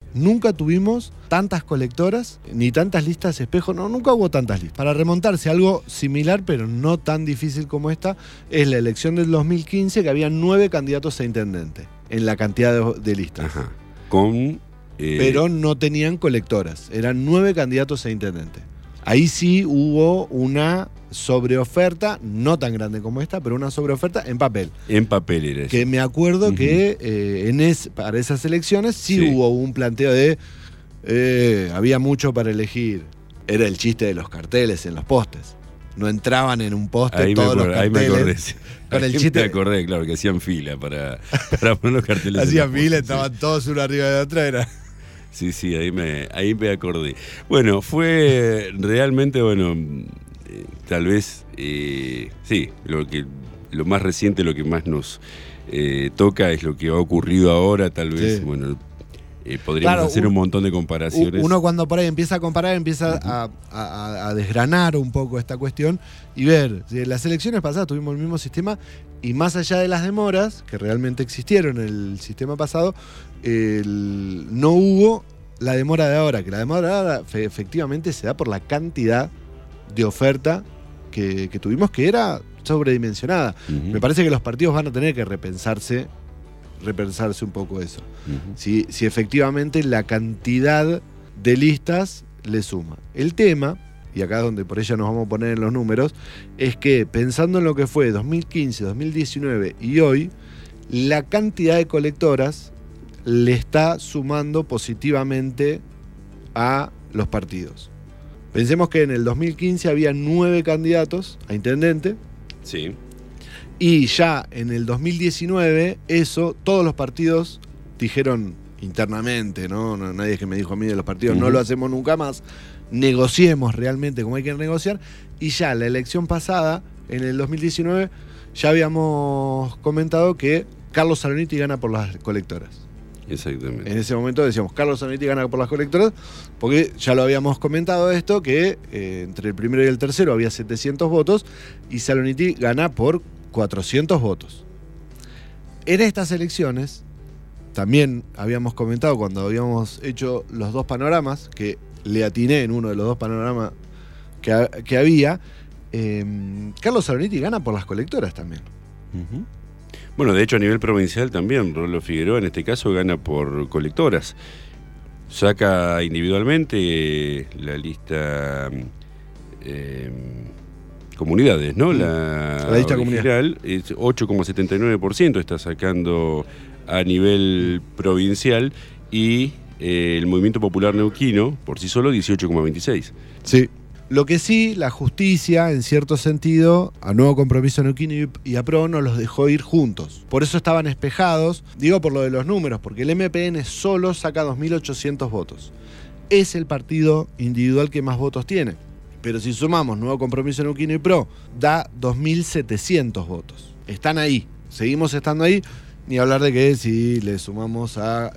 Nunca tuvimos tantas colectoras, ni tantas listas espejo, no, nunca hubo tantas listas. Para remontarse a algo similar, pero no tan difícil como esta, es la elección del 2015, que había 9 candidatos a intendente en la cantidad de listas. Ajá. Pero no tenían colectoras, eran 9 candidatos a intendente. Ahí sí hubo una sobreoferta, no tan grande como esta, pero una sobreoferta en papel. En papel era eso. Que me acuerdo que para esas elecciones sí hubo un planteo de había mucho para elegir. Era el chiste de los carteles en los postes. No entraban en un poste todos los carteles. Ahí me acordé. Con el chiste. Me acordé, claro, que hacían fila para poner los carteles. Hacían fila, estaban todos uno arriba de otro. Sí, ahí me acordé. Bueno, fue realmente, tal vez, lo más reciente, lo que más nos toca es lo que ha ocurrido ahora, tal vez, podríamos hacer un montón de comparaciones. Uno cuando por ahí empieza a comparar, empieza a desgranar un poco esta cuestión y ver, si en las elecciones pasadas tuvimos el mismo sistema y más allá de las demoras, que realmente existieron en el sistema pasado, no hubo la demora de ahora, que la demora de ahora efectivamente se da por la cantidad de oferta que tuvimos, que era sobredimensionada. Me parece que los partidos van a tener que repensarse un poco eso. Si efectivamente la cantidad de listas le suma. El tema, y acá es donde por ella nos vamos a poner en los números, es que pensando en lo que fue 2015, 2019 y hoy, la cantidad de colectoras le está sumando positivamente a los partidos. Pensemos que en el 2015 había 9 candidatos a intendente. Sí. Y ya en el 2019, todos los partidos dijeron internamente, ¿no? Nadie que me dijo a mí de los partidos, no lo hacemos nunca más, negociemos realmente como hay que negociar. Y ya la elección pasada, en el 2019, ya habíamos comentado que Carlos Saloniti gana por las colectoras. Exactamente. En ese momento decíamos, Carlos Saloniti gana por las colectoras, porque ya lo habíamos comentado esto, que entre el primero y el tercero había 700 votos, y Saloniti gana por 400 votos. En estas elecciones, también habíamos comentado cuando habíamos hecho los 2 panoramas, que le atiné en uno de los 2 panoramas que había, Carlos Saloniti gana por las colectoras también. Bueno, de hecho a nivel provincial también, Rolo Figueroa en este caso gana por colectoras. Saca individualmente la lista comunidades, ¿no? La lista original es 8,79% está sacando a nivel provincial y el Movimiento Popular Neuquino por sí solo 18,26%. Sí. Lo que sí, la justicia, en cierto sentido, a Nuevo Compromiso Neuquino y a PRO nos los dejó ir juntos. Por eso estaban espejados, digo por lo de los números, porque el MPN solo saca 2.800 votos. Es el partido individual que más votos tiene. Pero si sumamos Nuevo Compromiso Neuquino y PRO, da 2.700 votos. Están ahí, seguimos estando ahí, ni hablar de que si le sumamos a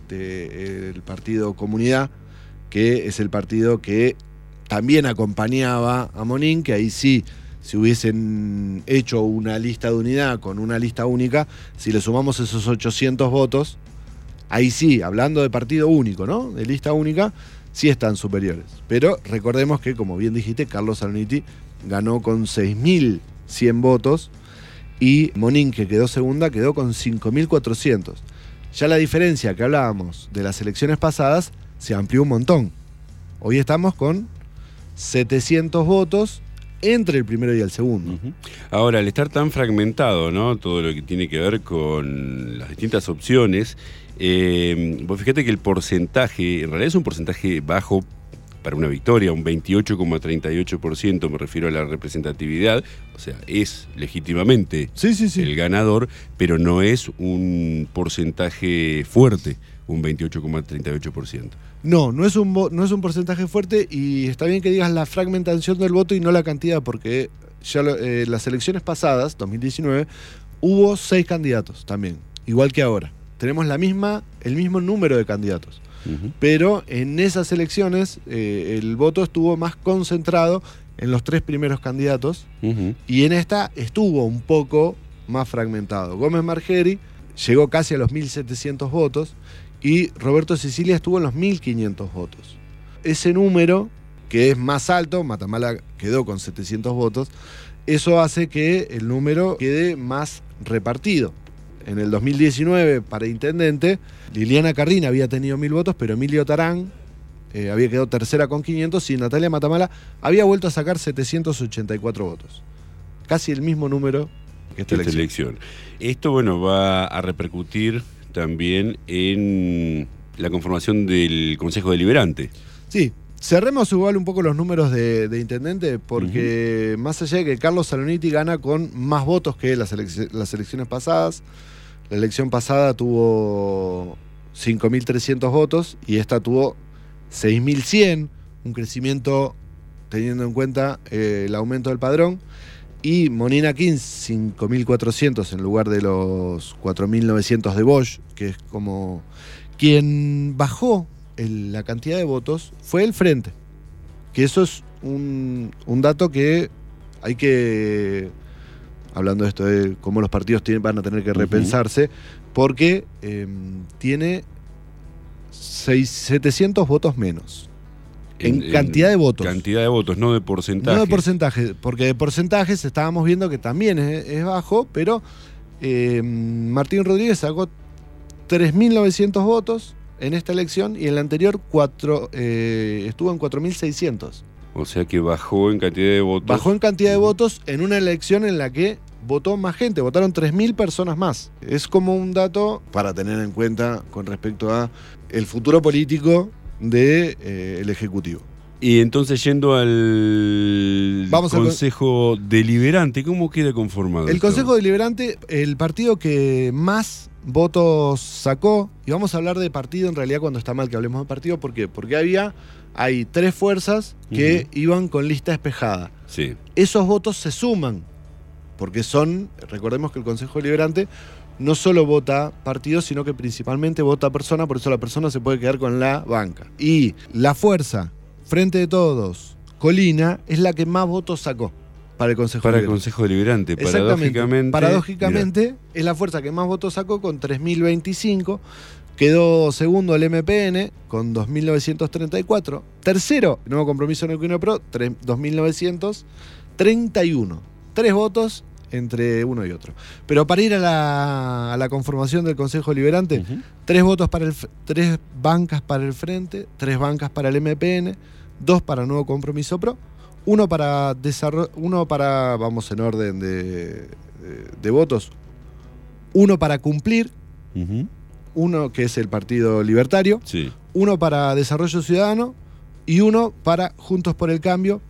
el partido Comunidad, que es el partido que también acompañaba a Monín, que ahí sí, si hubiesen hecho una lista de unidad con una lista única, si le sumamos esos 800 votos, ahí sí, hablando de partido único, ¿no? De lista única, sí están superiores. Pero recordemos que, como bien dijiste, Carlos Saloniti ganó con 6.100 votos y Monín, que quedó segunda, quedó con 5.400. Ya la diferencia que hablábamos de las elecciones pasadas se amplió un montón. Hoy estamos con 700 votos entre el primero y el segundo. Ahora, al estar tan fragmentado, ¿no? Todo lo que tiene que ver con las distintas opciones, vos fíjate que el porcentaje, en realidad es un porcentaje bajo para una victoria, un 28,38%, me refiero a la representatividad, o sea, es legítimamente el ganador, pero no es un porcentaje fuerte, un 28,38%. No es un porcentaje fuerte, y está bien que digas la fragmentación del voto y no la cantidad, porque ya las elecciones pasadas, 2019, hubo 6 candidatos también, igual que ahora. Tenemos el mismo número de candidatos. Pero en esas elecciones el voto estuvo más concentrado en los 3 primeros candidatos, y en esta estuvo un poco más fragmentado. Gómez Margeri llegó casi a los 1.700 votos y Roberto Sicilia estuvo en los 1.500 votos. Ese número, que es más alto, Matamala quedó con 700 votos, eso hace que el número quede más repartido. En el 2019, para intendente, Liliana Carrina había tenido 1.000 votos, pero Emilio Tarán había quedado tercera con 500 y Natalia Matamala había vuelto a sacar 784 votos. Casi el mismo número que esta elección. Esto, bueno, va a repercutir también en la conformación del Consejo Deliberante. Sí, cerremos igual un poco los números de intendente, porque más allá de que Carlos Saloniti gana con más votos que las elecciones pasadas, la elección pasada tuvo 5.300 votos y esta tuvo 6.100, un crecimiento teniendo en cuenta el aumento del padrón, y Monina Kins 5.400 en lugar de los 4.900 de Bosch, que es como quien bajó la cantidad de votos fue el Frente, que eso es un dato que hay que, hablando de esto de cómo los partidos van a tener que repensarse, porque tiene 700 votos menos. En cantidad de votos. Cantidad de votos, no de porcentaje. No de porcentaje, porque de porcentajes estábamos viendo que también es bajo, pero Martín Rodríguez sacó 3.900 votos en esta elección y en la anterior estuvo en 4.600. O sea que bajó en cantidad de votos. Bajó en cantidad de votos en una elección en la que votó más gente, votaron 3.000 personas más. Es como un dato para tener en cuenta con respecto a el futuro político del Ejecutivo. Y entonces, yendo al Consejo Deliberante, ¿cómo queda conformado? El Consejo Deliberante, el partido que más votos sacó, y vamos a hablar de partido en realidad cuando está mal que hablemos de partido, ¿por qué? Porque hay 3 fuerzas que iban con lista espejada. Sí. Esos votos se suman, porque recordemos que el Consejo Deliberante no solo vota partido, sino que principalmente vota persona, por eso la persona se puede quedar con la banca. Y la fuerza, Frente de Todos, Colina, es la que más votos sacó para el Consejo Deliberante. Para el Consejo Deliberante, paradójicamente es la fuerza que más votos sacó con 3.025. Quedó segundo el MPN con 2.934. Tercero, Nuevo Compromiso Neuquino Pro, 2.931. 3 votos entre uno y otro. Pero para ir a la conformación del Consejo Deliberante, 3 bancas para el Frente, 3 bancas para el MPN, 2 para Nuevo Compromiso Pro, uno para vamos en orden de votos, uno para Cumplir, uno que es el Partido Libertario, sí, uno para Desarrollo Ciudadano y uno para Juntos por el Cambio.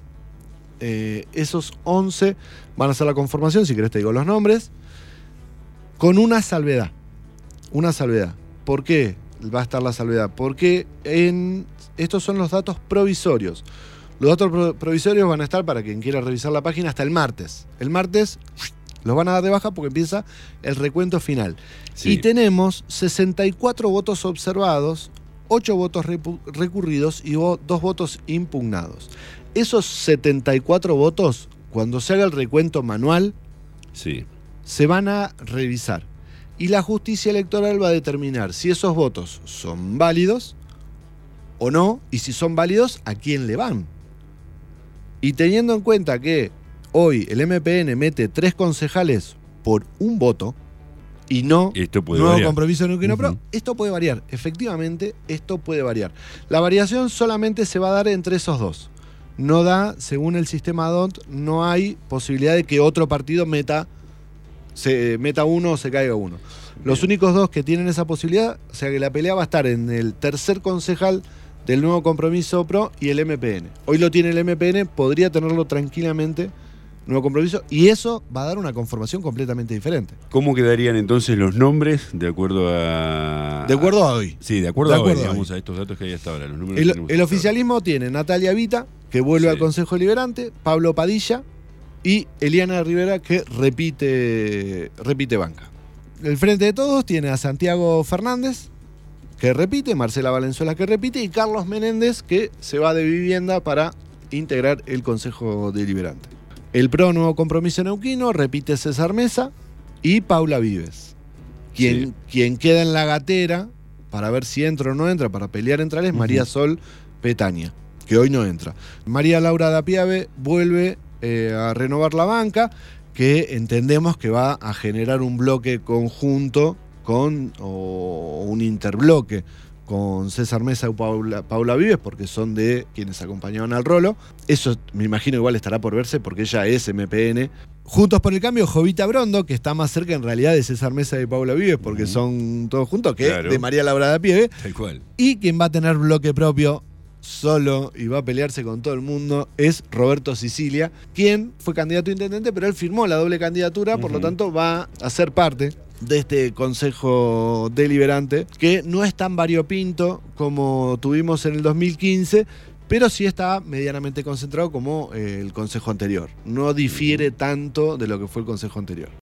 Esos 11 van a ser la conformación, si querés te digo los nombres, con una salvedad. ¿Por qué va a estar la salvedad? Porque estos son los datos provisorios. Los datos provisorios van a estar, para quien quiera revisar la página, hasta el martes. El martes los van a dar de baja porque empieza el recuento final. Sí. Y tenemos 64 votos observados, 8 votos recurridos y 2 votos impugnados. Esos 74 votos, cuando se haga el recuento manual, sí, se van a revisar. Y la justicia electoral va a determinar si esos votos son válidos o no, y si son válidos, a quién le van. Y teniendo en cuenta que hoy el MPN mete 3 concejales por un voto, y no Nuevo Compromiso Neuquino Pro, esto puede variar. Efectivamente, esto puede variar. La variación solamente se va a dar entre esos dos. No da, según el sistema DONT, no hay posibilidad de que otro partido se meta uno o se caiga uno. Bien. Los únicos 2 que tienen esa posibilidad, o sea que la pelea va a estar en el tercer concejal del Nuevo Compromiso Pro y el MPN. Hoy lo tiene el MPN, podría tenerlo tranquilamente Nuevo Compromiso, y eso va a dar una conformación completamente diferente. ¿Cómo quedarían entonces los nombres de acuerdo a...? De acuerdo a hoy. Sí, de acuerdo a hoy, digamos, a estos datos que hay hasta ahora. Los números el oficialismo tiene Natalia Vita, que vuelve al Consejo Deliberante, Pablo Padilla y Eliana Rivera, que repite banca. El Frente de Todos tiene a Santiago Fernández, que repite, Marcela Valenzuela, que repite, y Carlos Menéndez, que se va de Vivienda para integrar el Consejo Deliberante. El PRO Nuevo Compromiso Neuquino repite César Mesa y Paula Vives. Quien queda en la gatera para ver si entra o no entra, para pelear entre es María Sol Petagna, que hoy no entra. María Laura da Piave vuelve a renovar la banca, que entendemos que va a generar un bloque conjunto o un interbloque con César Mesa y Paula Vives, porque son de quienes acompañaban al Rolo. Eso me imagino igual estará por verse, porque ella es MPN. Juntos por el Cambio, Jovita Brondo, que está más cerca en realidad de César Mesa y Paula Vives, porque son todos juntos, que de María Laura da Piave. Tal cual. Y quien va a tener bloque propio solo y va a pelearse con todo el mundo es Roberto Sicilia, quien fue candidato a intendente, pero él firmó la doble candidatura, por lo tanto va a ser parte de este consejo deliberante, que no es tan variopinto como tuvimos en el 2015, pero sí está medianamente concentrado como el consejo anterior. No difiere tanto de lo que fue el consejo anterior.